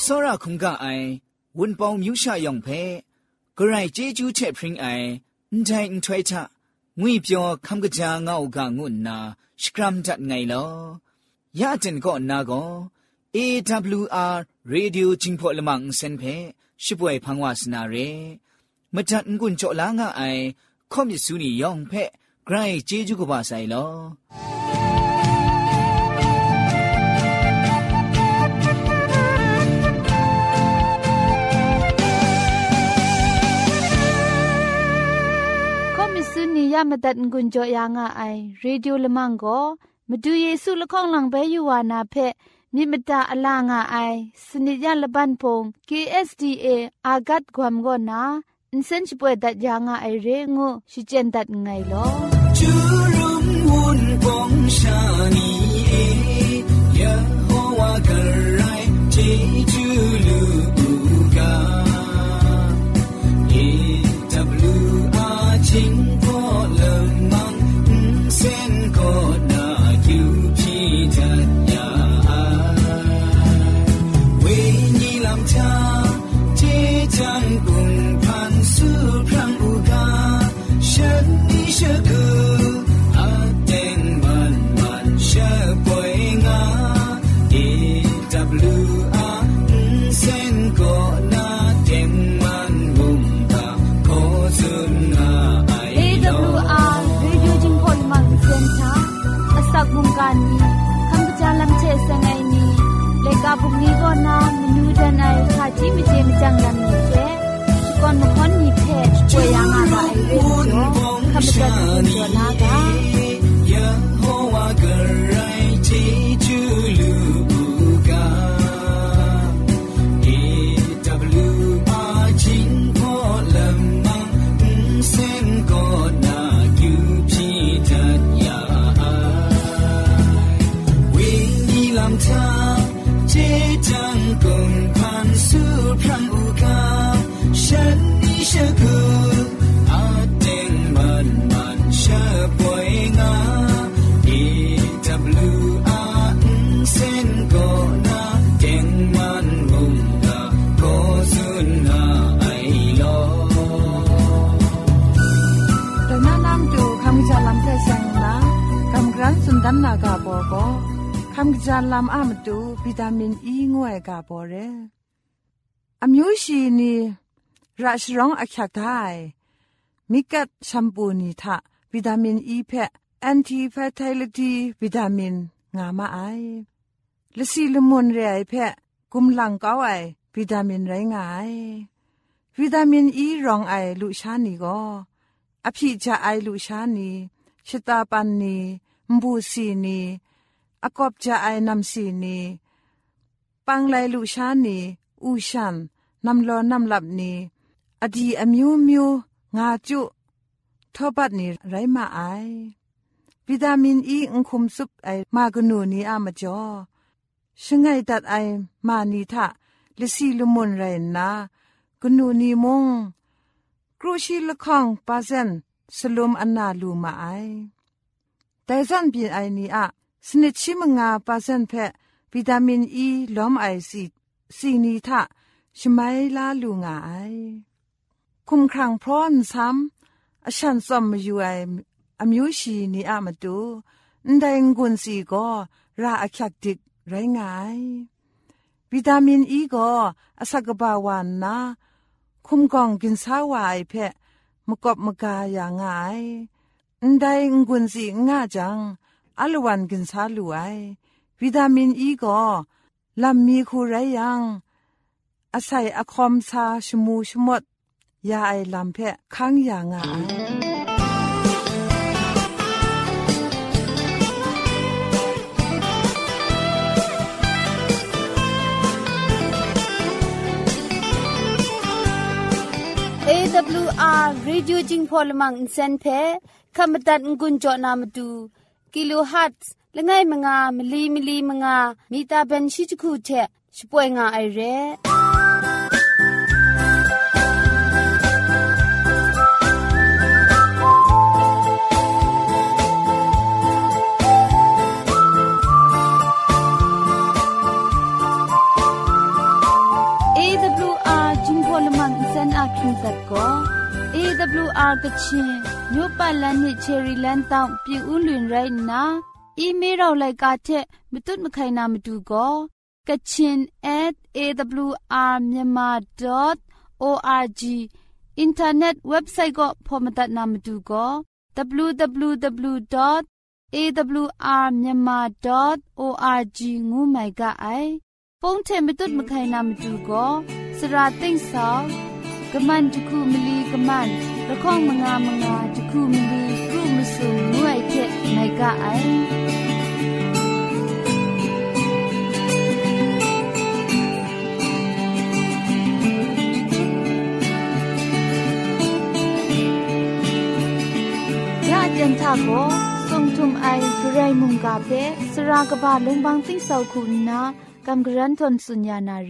စောရခုံကအိုင်ဝန်ပေါင်းမြူရှာယောင်ဖဲဂရိုင်ကျေကျူးချက်ဖရင်အိုင်အန်တိုင်ထွဲချငွေပြောခမ်ကကြာငေါကငုနာစကရမ်ဒတ်ငိုင်လောရတင်ကောနာကော AWR Radio จิงพอละมังเซนเพชิบวยพังวาสนาเรมจัดงุนจ่อลางะไอคอมยิสุนียองเพไกรเจจูกบาไซลอคอมยิสุนียามตัดงุนจ่อยางะไอเรดิโอละมังก็มาดูเยซูละข้องหลังเบยูวานาเพมิมตาอลางาไอสนิยาละบันพง KSDA อากัดความกอนาอินเซนช่วยดัดยางาไอเรงุชิเจนดัดไงลอจูรุมวุนปองชานีเอยะโฮวากะไรเจจูลูกา AWR จิงพอละมังเซนก็นาคิวพีจัดจังกุงพันสุพรังอุกาฉันนี่เชื่อคืออาเต็งมันเชื่อป่วยงา AWR เส้นก็น่าเต็งมันบุมตาขอสุนหาไอ AWR รีดิโอจิงพอลมังเซนทาอาศักบุงการนี้คำกระจายลำเชสไงนี้เลกาบุกนี้ก็นามนูดันไอข้าที่ไม่เจมจังลำนี้เจก่อนมาค้นมีเพจช่วยยังอะไรเรื่องนี้คำจัดตัวลากายะโฮวากะไรจิจูลูกา AWR จิงพอละมังเส้นก็น่าคิวพีจัดยาวิญญาณทาเจจังกุงพันสุพรังอุกาฉันนี่เชื่อคืออาเต็งมันเชื่อป่วยงา AWR เส้นก็น่าเต็งมันมุมตาก็สุนหาไอลอแต่น้านำดูคำจะลำเทเซงนะคำกรันสุนดันนากาโบก็คำจะลำอามาดูวิตามินอีงวยกาโบเรอมิวชีนีราชร้องอักขไทยมิกัดชัมพูนีทะวิตามินอีเพะแอนตี้แฟตไทลิตีวิตามินงามาไอละซีลมุนเรไอเพะกุมหลังเก้าไอวิตามินไรงายวิตามินอีรองไอลุชานีก็อภิจาไอลุชานีชตาปันนีมบูซีนีอากอบจาไอนำซีนีปังไลลุชานีอูชันนำลอนำหลับนีอดีอมิวมิวงาจุทอบัดนีไรมาไอวิตามินอีอุคุมซุปไอมากนูนีอามาจอชงไงตัดไอมานีทะลิซีลุมุนไรนะกนูนีมงครูชีละข้องปาเซนสลุมอันนาลูมาไอแต่จันปีไอนีอะสนิชิมงาปาเซนเพะวิตามินอีล้อมไอซีนีทะชมัยลาลูงาไอคุมครังพร้อนซ้ำอฉันสมอยู่ไออมิวชีนีอามาดูนได้งุนสีก็ราอักขักดิกไรงายวิตามินอีก็อสักบาวันนะคุมกองกินสาวายเพะมกบมกาอย่างง่ายได้งุนสีง่าจังอลวันกินสาลูไอวิตามินอีก็ลำมีคูไรยังอาศัยอคอมซาชมูชมดยาไอลำเพะค้างอย่างง่าย AWR Radio Jingpolamang Insenpe Kamatat Ngunjo Namadu Kilohertz Langai Manga Mili Manga Mita Ben Shijuku Te Shpoinga Aire กะชินညို့ပတ်လန်းနစ်ချယ်ရီလန်းတောင်းပြူဦးလွင်ရိုင်းနာအီးမေးတော့လိုက်ကတဲ့မတုတ်မခိုင်နာမတူကောkachin@awrmyanmar.org အင်တာနက်ဝက်ဘ်ဆိုက်ကိုဖော်မတတ်နာမတူကော www.awrmyanmar.org ငူမိုင်ကအိုင်ဖုန်းထဲမတုတ်မခိုင်နာမတူကောစရာသိမ့်ဆောင်ကမန်တခုမလီကမန်လခေါင်မငါမငါတခုမလီကရုမဆုငွိုက်တဲ့မိုင်ကအိုင်จันทาโกทรงทุมไอเกรายมุงกาเพสรากบะลงบางติ้งเศร้าคุณนากำกรันทนสุญญานาเร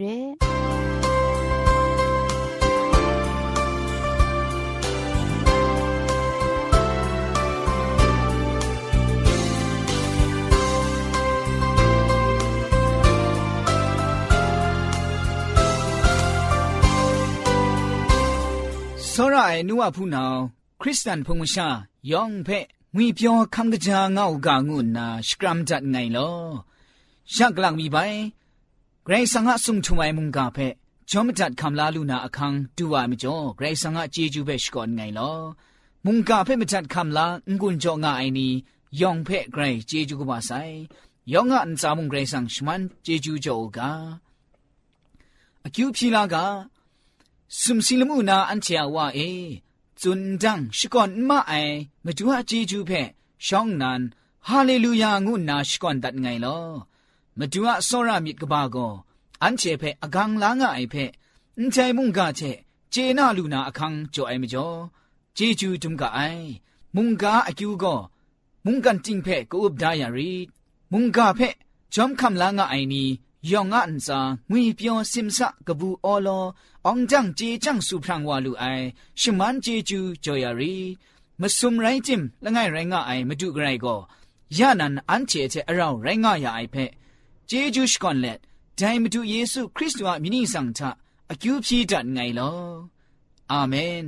စောရအိုင်နုဝဖူးနောင်ခရစ်စတန်ဖုန်မရှာယောင်ဖဲငွေပြောคำกะจางောက်ကငုနာစကရမ်จัดไงลอชักลังมีไปไกรสังหะสุงชุไมมุงกาเพจอมจัดคำลาลูนาอคังดูว่ามิจ่อไกรสังหะเจจูเบชก่อนไงลอมุงกาเพมจัดคำลางุนจ่องาไอนียองเพไกรเจจูกบาไซยองะอันซามุงไกรสังชมันเจจูจ่อกาอคิวพีลากาสุมซิลมูนาอันเชียวว่าจุนจังชิกอนมาไอมาจูฮะเจจูเพช่องนั้นฮาเลลูยางุนนาชิกอนดัดไงลอมาจูฮะโซรามิดกบาโกอันเชเพอกังลางไอเพอันใจมุงกาเชเจนาลูนาอคังจ่อไอมจ่อเจจูจุมกาไอมุงกาอคิวโกมุงกันจิงเพกูอุบดายารีมุงกาเพจอมคำลางไอนียองอันซางุยเปียวซิมซะกบูออลอองจังเจจังสุพรังวาลูไอชิมันเจจูจอยารีมาซุมไรจิมละไงไรงะไอมาดูไกรก็ยานันอันเจเจอเราไรงะยาไอเพเจจูชกอนเล็ดใจมาดูเยซูคริสต์ว่ามินิสังทะอคิวพีดัดไงลออาเมน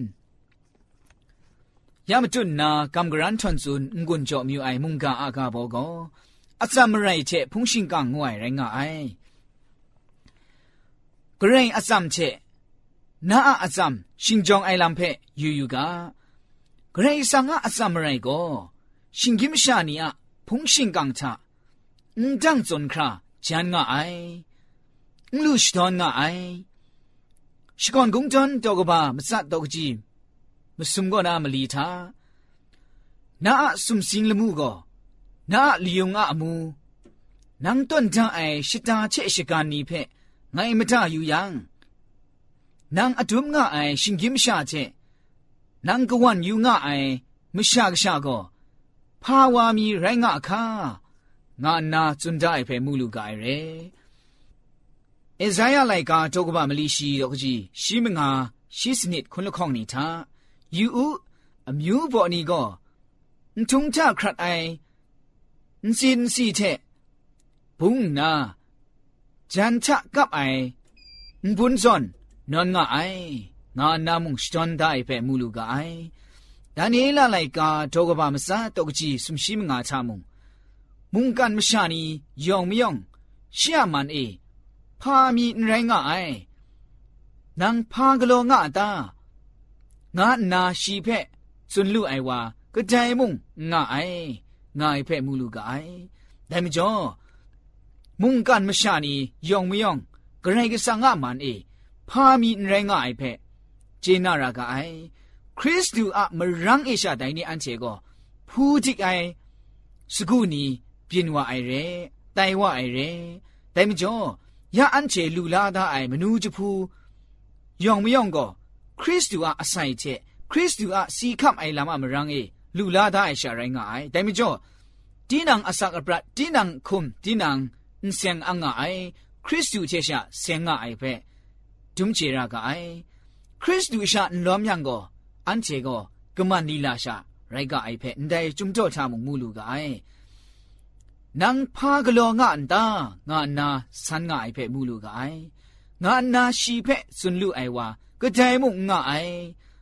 ยามจุนนากำกรันทนซุนงุนจอมิวไอมุงกาอากาโบโกอาจามไรเจพุงชิงกังงวยไรงะไอกระไรอาจามเจนาอาจามชิงจองไอลำเพยูกากระไรสังอาจามไรก็ชิงกิมชานีอะพุงชิงกังทะจังจนคราจันงะไอลูชตอนงะไอชิกอนกุงจอนตอกบามสัตตอกจีมสุมก็นามลีทานาสุมสิงละมูก็นาลียงอะมูนังต้นจางไอชิตาเชชิกานีเพไงมะทาอยู่ยังนางอดุมงะไอชิงกิมชาเจนางกวันอยู่งะไอมชากชาก็ภาวามีไรงะคางานาจุนได้เพมูลูกายเรเอซายาไลกาโตกบะมลีชีดอกจีชิมงาชิสนิดคุณละข้องนี่ทายูอุอมิวบ่นี่ก็ทุงจาครัดไอซินซีเทบุงนาจันทะกับไอบุญซอนนอนงะไองานามุงสตอนได้เพมูลูกายดานีลาไลกาโตกบะมซาตอกจีสุมชิมงาทามุงกันมชานียองมยองเชียมันพามีไรงะไอนางพากโลงะตางานาชีเพสุนลุไอวากระจายมุงงะไองายเพมูลูกายได้มจ่อมุงกันมชานียองมยองกระไรก็สังะมันพามีไรงะไอเพเจนารากะไอคริสตูอะมรังเอชาไดนี่อันเชก็ผู้จิกไอสกุนีเปลี่ยนว่าไอเรไตว่าไอเรแต่มจ่อยาอันเชลูลาดาไอมนูจุพูยองมยองก็คริสตูอะอาศัยเชคริสตูอะสีคับไอลามะมรังลูลาดาไอชาไรงะไอแต่มจ่อตีนังอสักอปรัดตีนังคุมตีนังอินเซียงอังะไอคริสตูเชชะเซียงะไอเพดุมเจรากะไอคริสตูชะล้อมยังก็อันเชก็กะมันนีลาชาไรกะไอเพนไดจุมจ่อทามุมูลูกะไอนางพากโลงะอันตางานาสันงะไอเพมูลูกะไองานาชีเพสุนลุไอวากระจายมุงงะไอ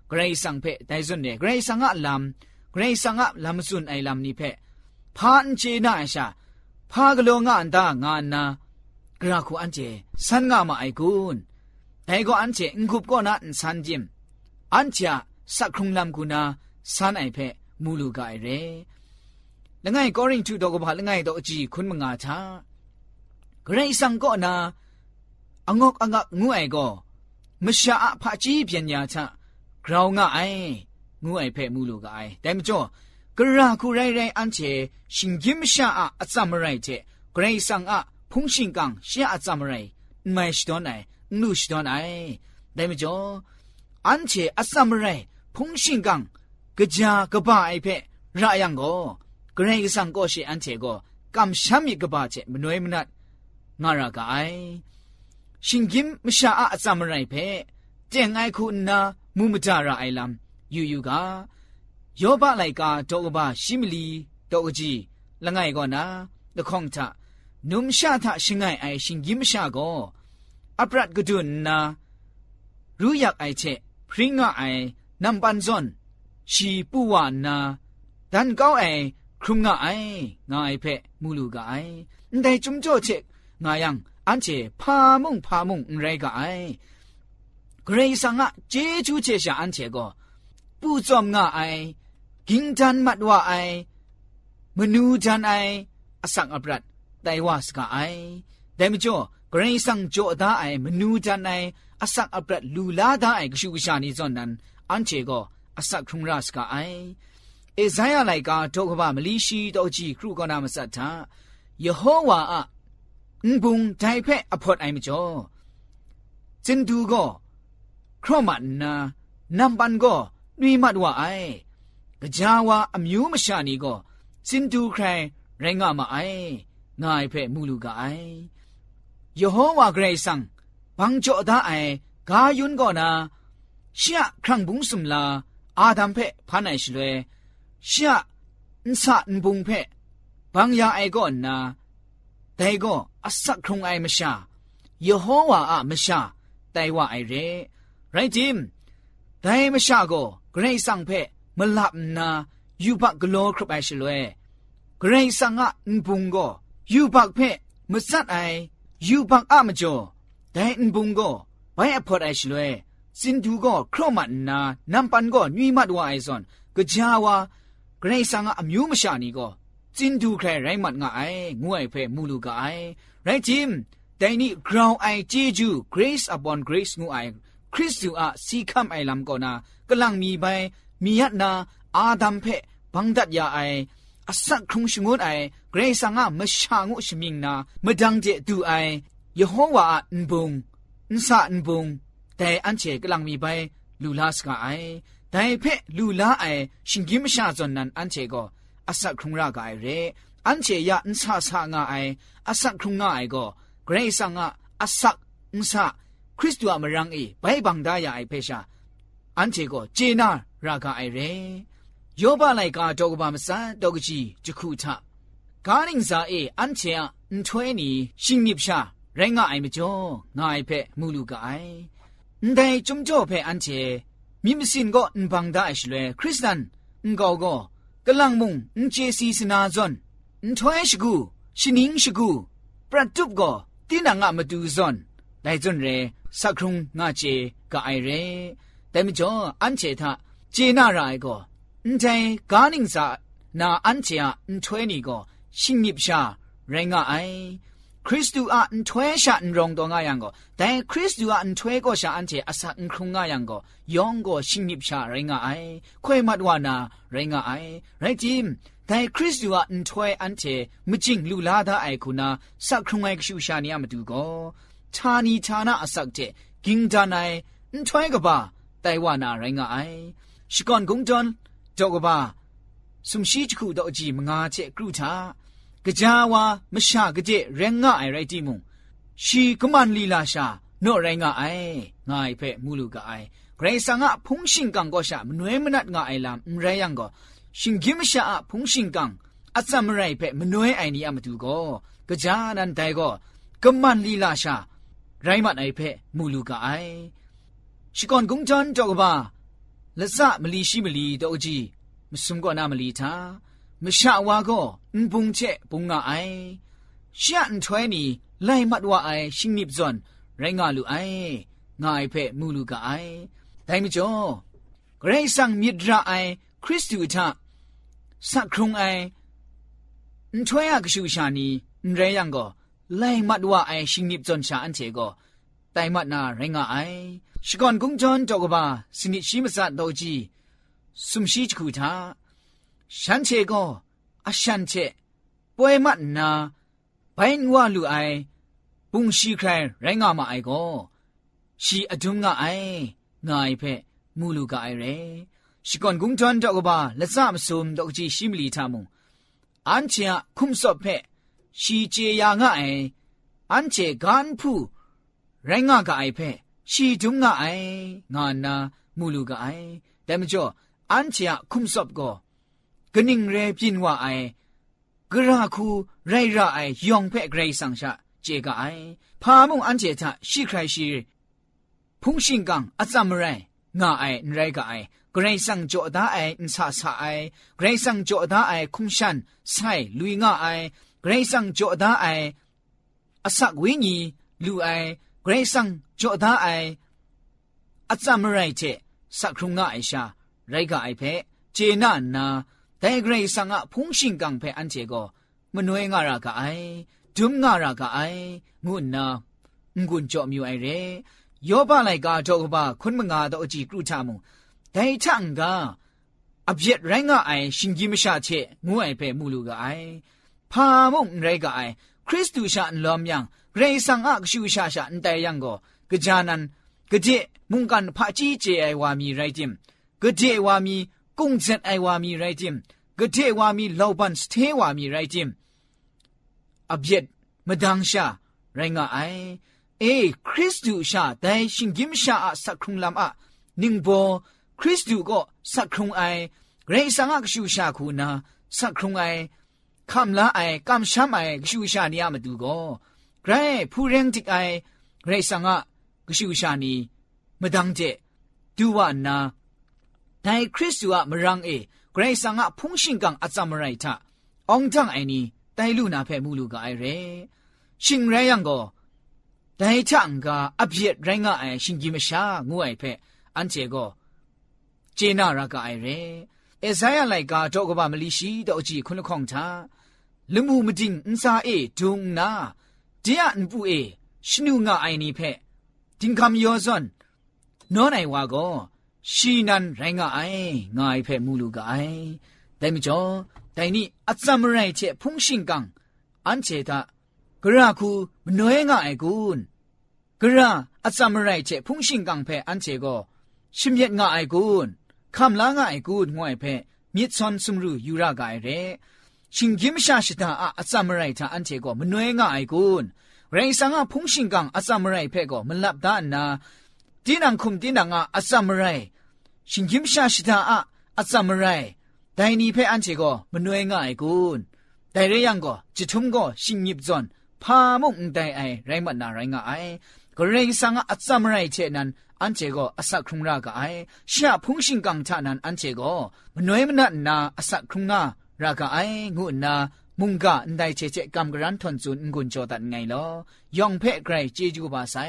กระไรสังเพได้ส่วนเนี่ยกระไรสังอะลำกระไรสังอะลำส่วนไอลำนี้เพพาอันเจน่าไอชาพากโลงอันตางานนากระคูอันเจสันงามาไอกุนแต่ก็อันเจงคุบก็น่าสันจิมอันเจสักครุงลำกุนาสันไอเพมูลูกาไอเร่แล้วไงก็ริงจูดอกบาแล้วไงดอกจีคุณมังอาชากระไรสังก็นาองกองกงูไอก็มชาพาจีเพียงยาชากราวงาไองูไอเพมูลูกาไอแต่ไม่จ่อกระคูไรไรอันเชชิงยิมชาอัจามไรเจกระไรสังอะพงชิงกังเชียอัจามไรไม่ชดอนไอนูชดอนไอแต่ไม่จ่ออันเชอัจามไรพงชิงกังกะจากะบาไอเพระยังก็กระไรสังก็เชอันเชก็กำช้ำอีกบาเจมนวยมนัดงารากาไอชิงยิมมชาอัจามไรเพเจงไอคุณนามุมจาระไอลำยูกาโยบะไลกาโตกบะชิมลีโตกจีละไงก็นะตะคองทะนุมชาทะชิงไงไอชิงยิมชาก็อัปรัดกดุนนารู้อยากไอเชพริ้งไอนำปันซอนชีปูวานนาดันเก้าไอครุมงาไองาไอเพมูลูกาไอได้จุมโจเชงายังอันเชพามุงไรกาไอเกรซังอะเจจูเชชาอันเชก็ปูจอมงาไอกิงจันมัดว่าไอมนูจันไออสังอัปรัดไดวาสกาไอแต่ไม่จ่อกรณีสังโจดาไอมนูจันไออสังอัปรัดลูลาดาไอกชูกชานิจอนนั้นอันเชก็อสักครุงราสกาไอเอไซยาไลกาโตกบะมลีชีโตจีครูกนามาสัทธายโฮวาอะบุงไทเพอพอดไอไม่จ่อจินดูก็ครมันนานำบันก็นุยมัดว่าไอกะจาวาอมิวมชานีก็สินดูใครไรงามาไองายเพมูลูกาไอยโฮวาเกรซังบังโจดาไอกายุนก็นาเชียครั้งบุงสุมลาอาดัมเพพันไอชลวยเชียนสะนบุงเพบังยาไอก็นาแต่ก็อสักครุงไอมชายโฮวาอะมชาแต่ว่าไอเรไรจิมแต่มชาก็เกรซังเพมลับนายูบักกโลครบไอชลวยเกรซังอะนบุงก็ยูบักเพมสัดไอยูบักอะมจ่อแต่นบุงก็ไปอพอดไอชลวยสินดูก็ครมันนานำปันก็นุยมัดว่าไอซอนกะจาวาเกรซังอะอมิวมชานีก็จินดูใครไรมัดงาไองวยเพมูลูกาไอไรจิมแต่นี่กราวไอเจจู grace upon grace งูไอคริสตูอะซีคัมไอลำก็นากำลังมีใบมียัดนาอาดัมเพบังดัดยาไออสักครุงชงุดไอเกรซังอะมชางุชมิงนามดังเจดูไอยโฮวาอันบุงนสะอันบุงแต่อันเชกำลังมีใบลูลาสกาไอแต่เพลูลาไอชิงกิมชาจนนั้นอันเชก็อสักครุงรากาไอเรอันเชยะนสะสางาไออสักครุงงาไอก็เกรซังอะอสักนสะคริสตัวมรังไปบังดายาไอเพชาอันเชก็เจนารากาไอเรโยบาไลกาโตกบามซาโตกจีจุคูทะกานิงซาอันเชอะนทเวนีชิงนิบชาไรงาไอมจ่องาไอเพมูลูกาไอแต่จุมจ่อเพอันเชมิมสินก็นบังดาไอชเลคริสตันนกอก็กำลังมุงนเจซีสนาจอนนทเวชกูชินิงชกูประตุบก็ตีนังอะมาดูจอนได้จนเรสักครุงงาเจกาไอเรแต่มจ่ออันเชทะเจนารายก็นใจกานิงซานาอันเชอะนทเวนีก็ชิงนิบชาไรงาไอคริสตูอะนทเวชะนรองตงายังก็แต่คริสตูอะนทเวก็ชาอันเจอสักนครุงงายังก็ยองก็ชิงนิบชาไรงาไอควยมัดวานาไรงาไอไรจิมแต่คริสตูอะนทเวอันเจมจิงลูลาดาไอคุณาสักครุงไอกชูชานีอะมาดูก็ชานีชานาอสักเจกิงจานไอนทเวกบาไต้วานาไรงาไอชกอนกงจอนจอกบาสุมชีจคูดอจีมงาเจกรูทากะจาวามชากะเจเรงะไอไรติมุงชีกมันลีลาชาโนไรงะไองายเพมูลูกะไอเกรซังอะพุงชิงกังก็ชามนวยมนัดงะไอลามไรยังก็ชิงกิมชาอะพุงชิงกังอัจามไรเพมนวยไอนี่อะมาดูก็กะจานันไดก็กมันลีลาชาไรมัดไอเพมูลูกะไอชิกอนกุงจันจอกบาละซะมลีชิมลีโตจีมสุมก็นามลีทามชาวาก็ปุงเชปุงงาไอชะอันถวยนี่ไล่มัดว่าไอชิงนิบซอนไรงาลูไองายเพมูลูกาไอไดมิจ่อเกรซังมิดราไอคริสตูทาสักครุงไอถวยอะกชูชานีเรยังก็ไล่มัดว่าไอชิงนิบซอนชาอันเชก็ไดมัดนาไรงาไอชกอนกุงจอนจอกบาสนิชิมสัตโตจีสุมชีจคูทาฉันเชก็อาฉันเชป่วยมัดนาไปนว่าลูไอปุงชีใครไรงามาไอก็ชีอดุมงาไองายเพมูลูกาไอเรชกอนกุงจอนจอกบาละซามซุมดอกจีชิมลีทามุอันเชะคุมสอบเพชีเจยางาไออันเชกันผู้ไรงากาไอเพชีดุมงาไองานามูลูกาไอแต่มจ่ออันเชะคุมสอบก็กนิงเรปินว่าไอกระคูไรระไอยองเพ่ไกรสังชะเจกไอพามุงอันเจทะชีใครชีพุงชิงกังอัจามไรงาไอนไรกะไอไกรสังโจดาไออินซาซาไอไกรสังโจดาไอคุมชันไซลุยงาไอไกรสังโจดาไออสักวิญีลูไอไกรสังโจดาไออัจามไรเจสักครุงงาไอชาไรกะไอเพ่เจน่านาแต่เกรซังอะพุงชิงกังเพอันเจก็มนวยงารากะไอดุมงารากะไองุนนางุนจ่อมิวไอเรยอบาไลกาจอกบาคุณมงาตอจีกรุทามุแต่ทังกาอับเย็ดไรงะไอชิงกิมชาเชงูไอเพมูลูกะไอพามุงไรกะไอคริสตูชาอันลอมยังเกรซังอะกชูชาชาอันแต่ยังก็กะจานันกะเจมุงกันพะจีเจไอวามีไรจิมกะเจวามีกุงเซนไอวามีไรจิมกะเทวามีลาวบันสเทวามีไรจิมอับเย็ดมดังชาไรงะไอคริสตูชาแต่ชิงกิมชาอะสักครุงลำอะนิงโบคริสตูก็สักครุงไอเรซังอะกชูชาคูนาสักครุงไอคำละไอกำช้ำไอกชูชานียามดูก็ไกรผู้เร่งติกไอเรซังอะกชูชานีมดังเจดูว่านาแต่คริสตูอะมรังเกรซังอะพุงชิงกังอัจามไรทะองจังไอนี้ไดลูนาเพมูลูกาไอเรชิงไรยังก็ไดจังกาอับเย็ดไรงะไอชิงกิมชางูไอเพอันเจก็เจนารากาไอเรเอไซยาไลกาโตกบามลิชีดอจีคุณคงทาลมูมดิงอินซาดุงนาเดียนปูชนูงะไอนี้เพดิงคำยอซอนนอนไอวาก็ชีนันไรงะไองายเพมูลูกาไอแต่มิจ่อแต่นี่อัจามไรเชพุงชิงกังอันเจตากระคูมนวยงะไอกุนกระอัจามไรเชพุงชิงกังเพอันเจก็ชิมเย็ดงะไอกุนคำลางะไอกุนงวยเพมิดซอนซุมรูยูรากาไอเรชิงกิมชาชิตาอัจามไรทาอันเจก็มนวยงะไอกุนไรสังะพุงชิงกังอัจามไรเพก็มันลับดานาตีนังคุมตีนังอะอัจามไรชิงกิมชาชิตาอะอัจามไรแต่นี่เพอันเจก็มนวยงะไอกุนแต่เรยังก็จิตุมก็ชิงยิบจอนพามุงไดไอไรมันนาไรงะไอก็เรซังอะอัจามไรเจนันอันเจก็อสักครุงรากะไอชะพุงชิงกังทานันอันเจก็มนวยมนัดนาอสักครุงนารากะไองูนามุงกะไดเจเจกัมกรันทนซุนงุนโจตันไงลอยองเพไกรเจจูบาไซ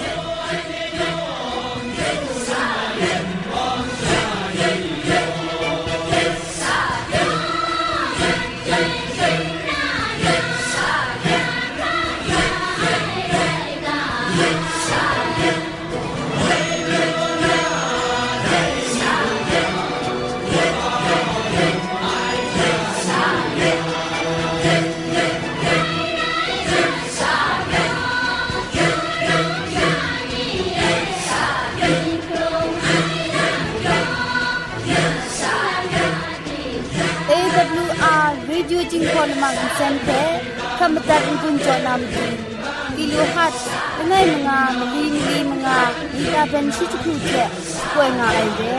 Radio Jingpon Mang Center คำตัดกุญจนำดีกิโลฮัตไงมึงอ่ะมีมึงอ่ะมีตาเป็นชิจุกุเจป่วยงาไอเด้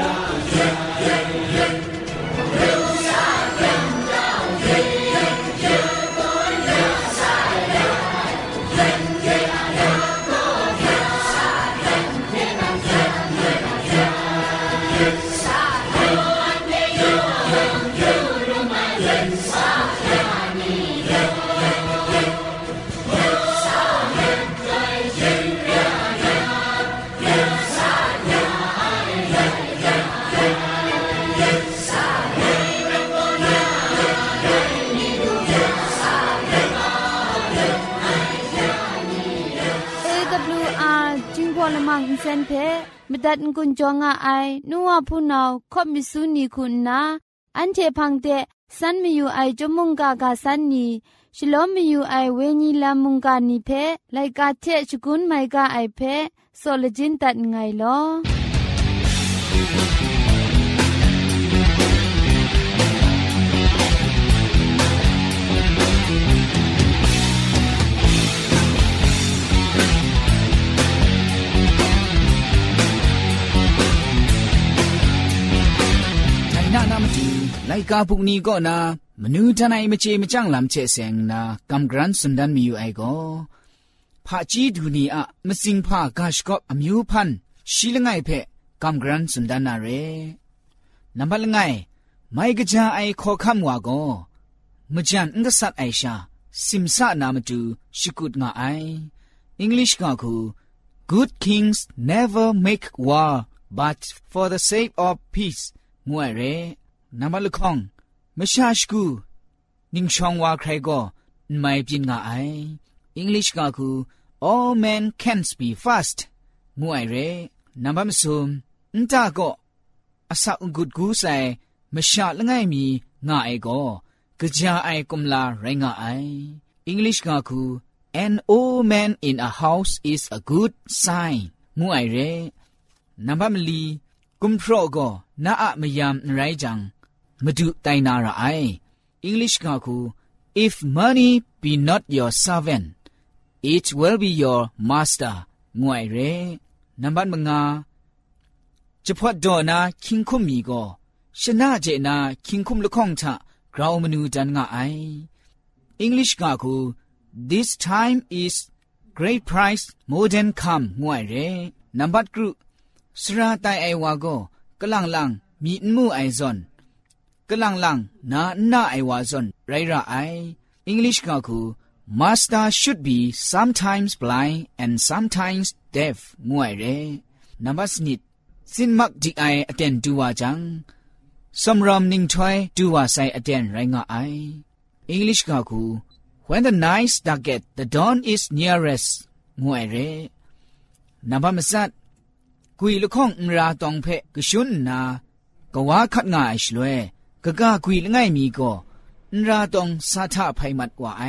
Sa เซนเพมดัดกุญจงไอนัวพูนาวคบมิสุนีคุณนาอันเทพังเตสันมีอยู่ไอจมุงกากาสันนีฉลอมมีอยู่ไอเวนีลามุงกานีเพไลกาเทชกุนไมกาไอเพโซลจินตัดไงลอไลกาพุกนี้ก็นามนูทนายมเจมจังลำเชเซงนากำกรันสุนดันมีอยู่ไอก็พาจีดูนีอะมสิงพากาชกอบอมิวพันชีลงไงเพกำกรันสุนดันนาเรนับละไงไม่กระจาไอขอคำว่าก็มจันอุกษัตไอชาสิมสะนามจูชิกุดงาไอ English ก็คือ Good kings never make war but for the sake of peace งวยเรนับละคงไม่ชาชกูนิ่งชองว่าใครก็ไม่ปินงาไอ English ก็คือ All men can't be fast งวยเรนับมสุมนตาก็อาศักกุดกูใส่ไม่ชาละไงมีงาไอก็กระจาไอกุมลาไรงาไอ English ก็คือ An old man in a house is a good sign งวยเรนับมลีกุมโปรก็น่าอะมยามไรจังมาดูไตนาระไอ English ก็คือ If money be not your servant it will be your master งวยเรนับมงาจะพอดอนาคิงคุมมีก็ชนะเจนาคิงคุมลุคงทะกราวมนูจันงาไอ English ก็คือ This time is great price more than come งวยเรนับกรุสระไตไอวาโกกะลังลังมีมูไอซอนกะลังลังนาไอวาซอนไรระไอ English ก็คือ Master should be sometimes blind and sometimes deaf งวยเรนับสนิดสินมักจิไออเตนดูว่าจังสมรอมนิ่งถอยดูว่าใส่อเตนไรงาไอ English ก็คือ When the night darketh the dawn is nearest งวยเรนับมสัดกุยลุคงราตองเพกชุนนากว่าขัดง่ายชลวยกะกะกุยละไงมีก็ราตองสาทะไพมัดกว่าไอ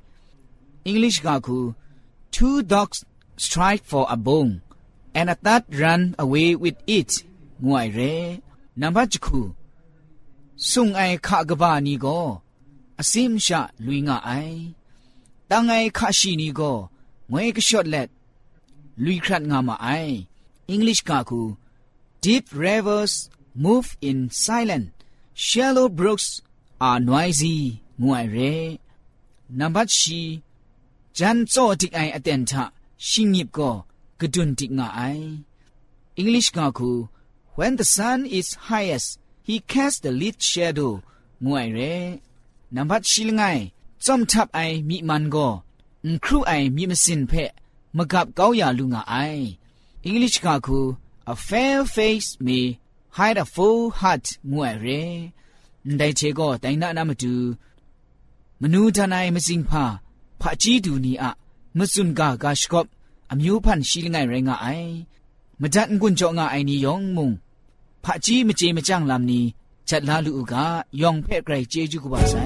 English ก็คือ Two dogs strike for a bone and a third run away with it งวยเรนับจักคูซุงไอขะกะบานีก็อซิมชะลุยงาไอตังไอขะชีนีก็งวยกะชอดเล็ดลุยครัดงามาไอEnglish ก็คือ Deep rivers move in silence shallow brooks are noisy งวยเรนับชีจันโซติกไออเตนทะชิงิบก็กระดุนติกงาไอ English ก็คือ When the sun is highest he casts the least shadow งวยเรนับชีลไงจอมทับไอมีมันก็ครูไอมีมสินเพะมกับเกาอย่าลุงาไอEnglish ก็คือ A fair face may hide a full heart งวยเรได้เชก็แต่งหน้ามาดูมนูทนายมสิงพาพระจีดูนีอะมสุนกากาชกบอมิวพันชีลไงไรงาไอมาจัดกุญจงาไอนี้ยองมุงพระจีมเจมจังลำนี้จัดลาลูกายองเพไกรเจจูกุบาไซ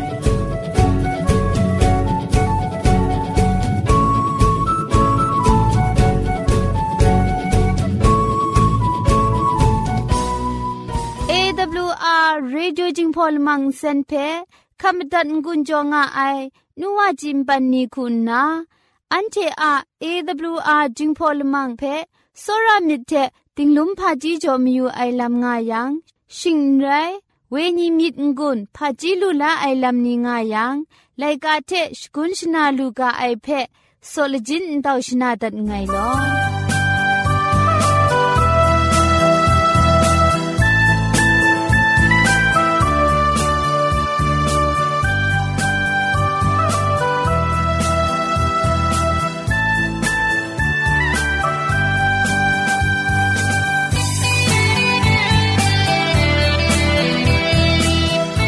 Radio Jingpol Mang Senpe Kamadat Ngunjonga Ai Nuwa Jimbani Kunna Ante A AWR Jingpol Mang Pe Sora Mitte Tinglum Phaji Jomiyu Ai Lam Nga Yang Shingrai Weni Mit Ngun Phaji Lula Ai Lam Ni Nga Yang Laika Te Shkun Shna Luga Ai Pe Solojin Ndaw Shna Dat Ngai Lo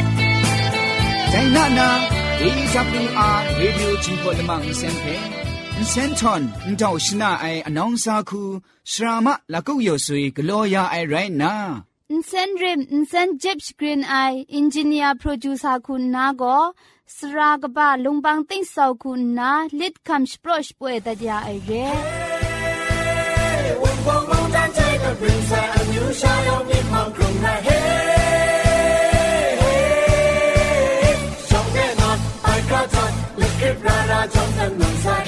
นา AWR Radio จิงพอลมังเซนเพเซนทอนเจ้าชนะไออนองซาคูสรามะละกุยสุยกลัวยาไอไรนาเซนริมเซนเจ็บสกรีนไออินจิเนียร์โปรดิวซาคุณนาโกสรากบะลุงบังติ้งสาวคุณนาลิดคำสโปรชป่วยตัดยาไอเร่วันวงมองจันใจกับริมแสนยูชายองมีความกรุงนาเฮช่องแน่นอนไปกระทัดลิขิตราราจอมกันหนุนสาย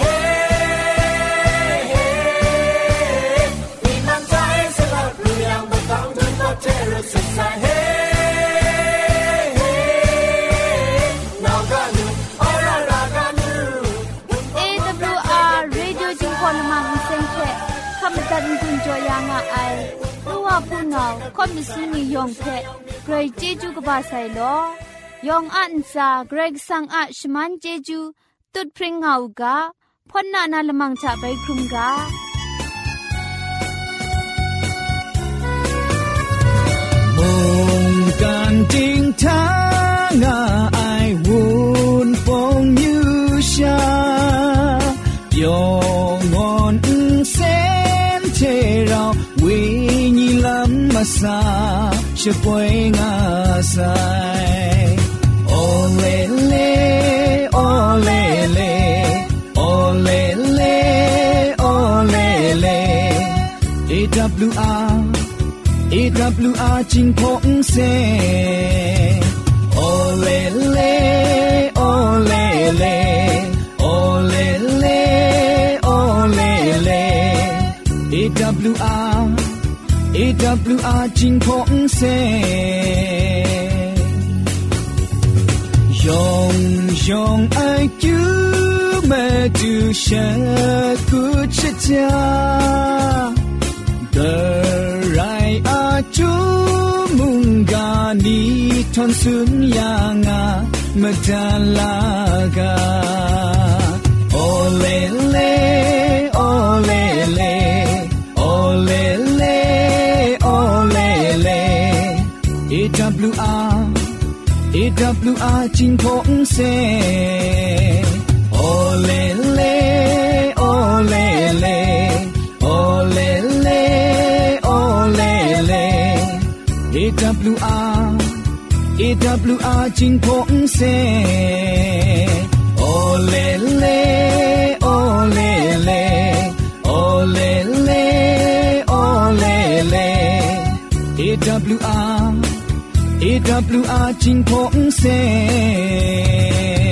ตันกุญจยางไอรู้ว่าผู้เงาคอมมิสนียองเพเกรเจจูกบาไซโลยองอันซาเกรกสังอะชมันเจจูตุดพริ้งเงากะพ่นนาละมังจะไปครุมกะมงกันจิงทางไอวุนฟงยูชายองอนเซเทเราวิญญาณมาสาช่วยงาสายโอเลเลโอเลเลโอเลเลโอเลเล AWR จิงพงเซโอเลเลโอเลเลโอเลเลโอเลเลAWR จิงพงเซยองไอคิวแม่ดูฉันกูจะจาเกอไรอาจูมุงกานีทอนสุนยางาเมื่อดาลากาโอเลเลโอเลเลโอเลเลโอเลเล AWR จิงพงเซโอเลเลโอเลเลโอเลเลโอเลเล AWR จิงพงเซโอเลเลโอเลเลโอเลเลโอเลเล AWR จิงพงเซ